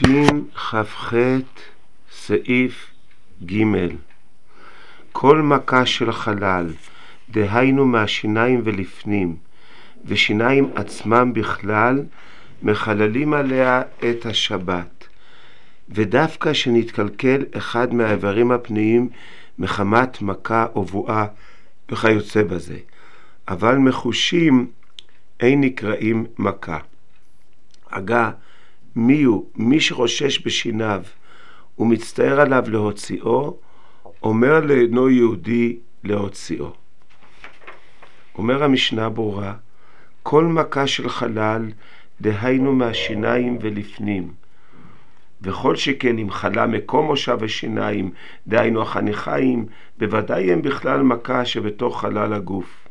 קידושין כ"ח סעיף ג' כל מכה של חלל, דהיינו מהשיניים ולפנים, ושיניים עצמם בכלל, מחללים עליה את השבת. ודווקא שנתקלקל אחד מהאיברים הפניים מחמת מכה או בועה וכיוצא בזה. אבל מחושים אין נקראים מכה. אגה, מי שרושש בשיניו ומצטער עליו להוציאו, אומר לאינו יהודי להוציאו. אומר המשנה ברורה, כל מכה של חלל, דהיינו מהשיניים ולפנים, וכל שכן אם חלה מקום מושב השיניים, דהיינו החניכיים, בוודאי הם בכלל מכה שבתוך חלל הגוף.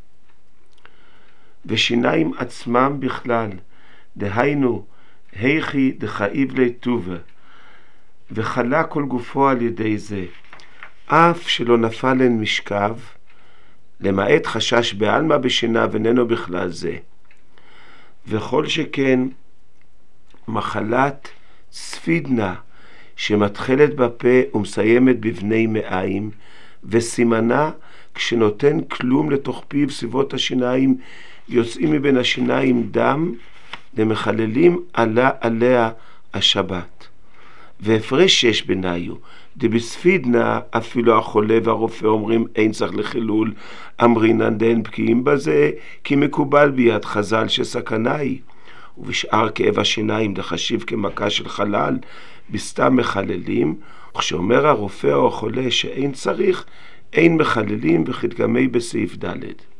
ושיניים עצמם בכלל, דהיינו היכי דחאיב לטובה, וחלה כל גופו על ידי זה, אף שלא נפל אין משכב, למעט חשש בעלמא בשיניו איננו בכלל זה. וכל שכן מחלת ספידנה שמתחלת בפה ומסיימת בבני מעיים, וסימנה כשנותן כלום לתוך פיו סביבות השיניים, יוצאים מבין השיניים דם, למחללים עליה השבת. והפרש שיש ביניו, דבספידנה אפילו החולה והרופא אומרים אין צריך לחילול, אמרינן דהן בקיאים בזה, כי מקובל ביד חז"ל שסכנה היא. ובשאר כאב השיניים דחשיב כמכה של חלל, בסתם מחללים, וכשאומר הרופא או החולה שאין צריך, אין מחללים, וכדגמי בסעיף ד'.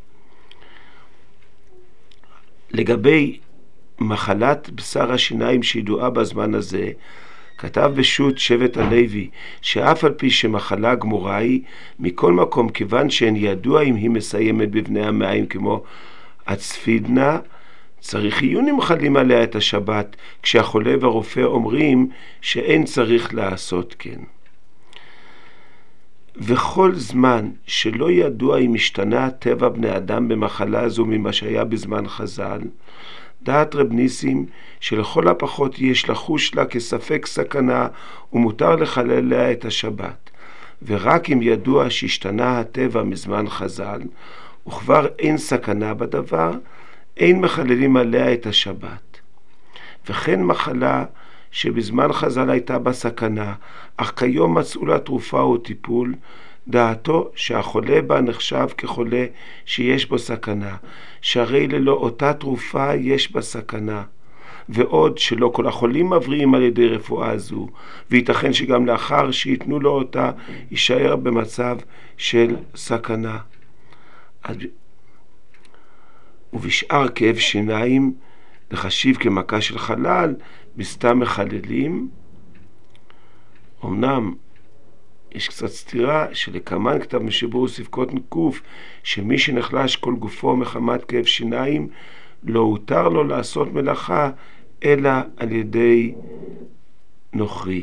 לגבי מחלת בשר השיניים שידועה בזמן הזה, כתב בשו"ת שבט הלוי שאף על פי שמחלה גמורה היא, מכל מקום כיוון שאין ידוע אם היא מסיימת בבני המעיים כמו הצפידנה, צריך עיון מחלים עליה את השבת, כשהחולה והרופא אומרים שאין צריך לעשות כן. וכל זמן שלא ידוע אם השתנה טבע בני אדם במחלה זו ממה שהיה בזמן חז"ל, דעת רב ניסים שלכל הפחות יש לחוש לה כספק סכנה ומותר לחלל עליה את השבת. ורק אם ידוע שהשתנה הטבע מזמן חז"ל וכבר אין סכנה בדבר, אין מחללים עליה את השבת. וכן מחלה שבזמן חז"ל הייתה בה סכנה, אך כיום מצאו לה תרופה או טיפול, דעתו שהחולה בה נחשב כחולה שיש בו סכנה, שהרי ללא אותה תרופה יש בה סכנה. ועוד שלא כל החולים מבריאים על ידי רפואה זו, וייתכן שגם לאחר שיתנו לו אותה יישאר במצב של סכנה. ובשאר כאב שיניים לחשיב כמכה של חלל, בסתם מחללים. אמנם יש קצת סתירה שלכמן כתב משיבור ספקות נקוף, שמי שנחלש כל גופו מחמת כאב שיניים לא הותר לו לעשות מלאכה אלא על ידי נוכרי.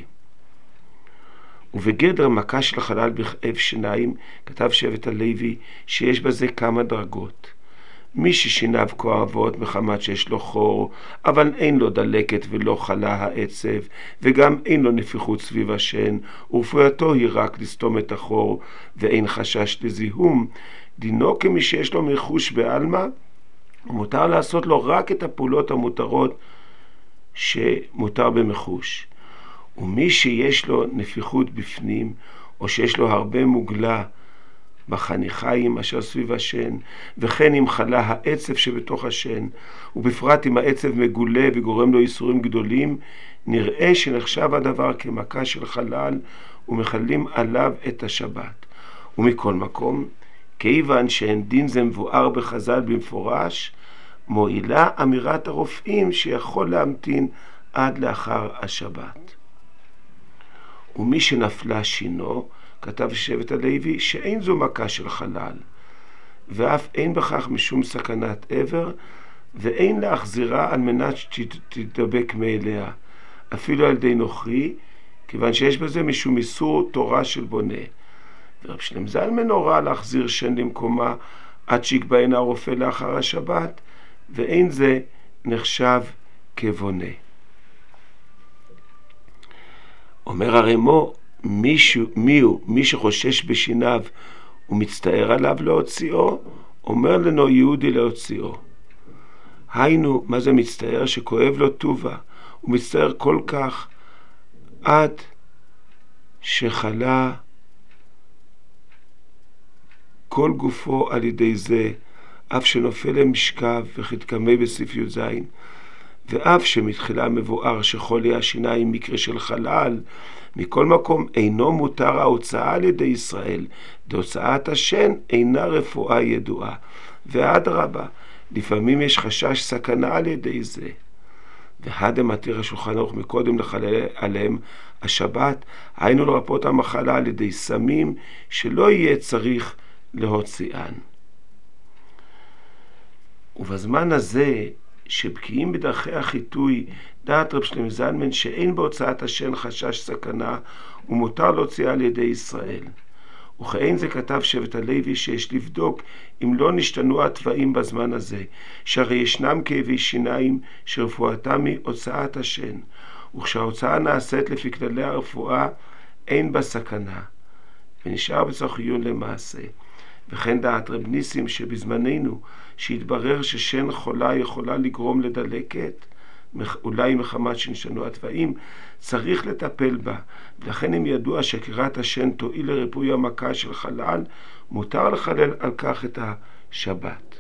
ובגדר מכה של חלל בכאב שיניים כתב שבט הלוי שיש בזה כמה דרגות. מי ששיניו כואבות מחמת שיש לו חור, אבל אין לו דלקת ולא חלה העצב, וגם אין לו נפיחות סביב השן, ורפואתו היא רק לסתום את החור, ואין חשש לזיהום, דינו כמי שיש לו מחוש בעלמא, ומותר לעשות לו רק את הפעולות המותרות שמותר במחוש. ומי שיש לו נפיחות בפנים, או שיש לו הרבה מוגלה בחניכיים אשר סביב השן, וכן אם חלה העצב שבתוך השן, ובפרט אם העצב מגולה וגורם לו איסורים גדולים, נראה שנחשב הדבר כמכה של חלל, ומחללים עליו את השבת. ומכל מקום, כיוון שאין דין זה מבואר בחז"ל במפורש, מועילה אמירת הרופאים שיכול להמתין עד לאחר השבת. ומי שנפלה שינו, כתב שבט הלוי שאין זו מכה של חלל, ואף אין בכך משום סכנת עבר, ואין להחזירה על מנת שתדבק מאליה, אפילו על ידי נוכרי, כיוון שיש בזה משום איסור תורה של בונה. ורב שלם זלמן הורה להחזיר שן למקומה עד שיקבענה הרופא לאחר השבת, ואין זה נחשב כבונה. אומר הרמו, מי שחושש בשיניו ומצטער עליו להוציאו, אומר לנו יהודי להוציאו. היינו, מה זה מצטער? שכואב לו טובה, הוא מצטער כל כך עד שחלה כל גופו על ידי זה, אף שנופל למשכב וחתקמי בסעיף י"ז, ואף שמתחילה מבואר שחולי השיניים מקרה של חלל, מכל מקום אינו מותר ההוצאה על ידי ישראל, דהוצאת השן אינה רפואה ידועה, ואדרבה, לפעמים יש חשש סכנה על ידי זה. והדם מתיר השולחן ערוך מקודם לחלל עליהם השבת, היינו לרפות המחלה על ידי סמים שלא יהיה צריך להוציאן. ובזמן הזה שבקיאים בדרכי החיטוי, דעת רב שלמה זלמן שאין בהוצאת השן חשש סכנה ומותר להוציאה על ידי ישראל. וכאין זה כתב שבט הלוי שיש לבדוק אם לא נשתנו התוואים בזמן הזה, שהרי ישנם כאבי שיניים שרפואתם היא הוצאת השן, וכשההוצאה נעשית לפי כללי הרפואה אין בה סכנה, ונשאר בצורך עיון למעשה. וכן דעת רב ניסים שבזמננו שהתברר ששן חולה יכולה לגרום לדלקת, אולי מחמת שנשנו התוואים, צריך לטפל בה, ולכן אם ידוע שקריאת השן תועיל לריפוי המכה של חלל, מותר לחלל על כך את השבת.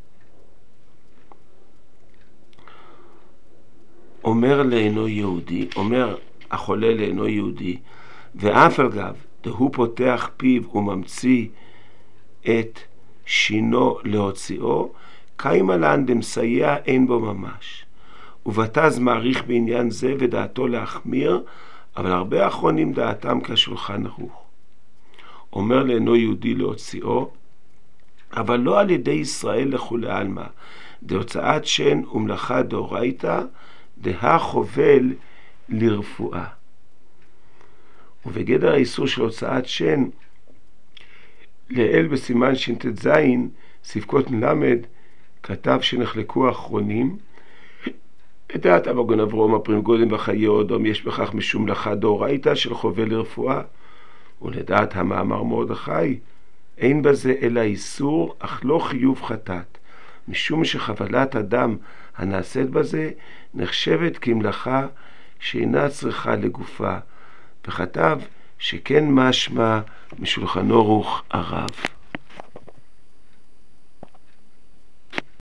אומר החולה לאינו יהודי, ואף על גב דהוא פותח פיו וממציא את שינו להוציאו, קיימה לן דמסייע אין בו ממש. ובתז מעריך בעניין זה ודעתו להחמיר, אבל הרבה האחרונים דעתם כשולחן ערוך. אומר לאינו יהודי להוציאו, אבל לא על ידי ישראל לכולי עלמא, דהוצאת שן ומלאכה דאורייתא, דה חובל לרפואה. ובגדר האיסור של הוצאת שן, לאל בסימן ש"ט"ז, ספקות מלמד, כתב שנחלקו האחרונים, לדעת המגון אברהם הפרים גודם וחיי אודום יש בכך משום מלאכה דאורייתא של חובל לרפואה, ולדעת המאמר מרדכי אין בזה אלא איסור אך לא חיוב חטאת, משום שחבלת אדם הנעשית בזה נחשבת כמלאכה שאינה צריכה לגופה, וכתב שכן משמע משולחן ערוך הרב.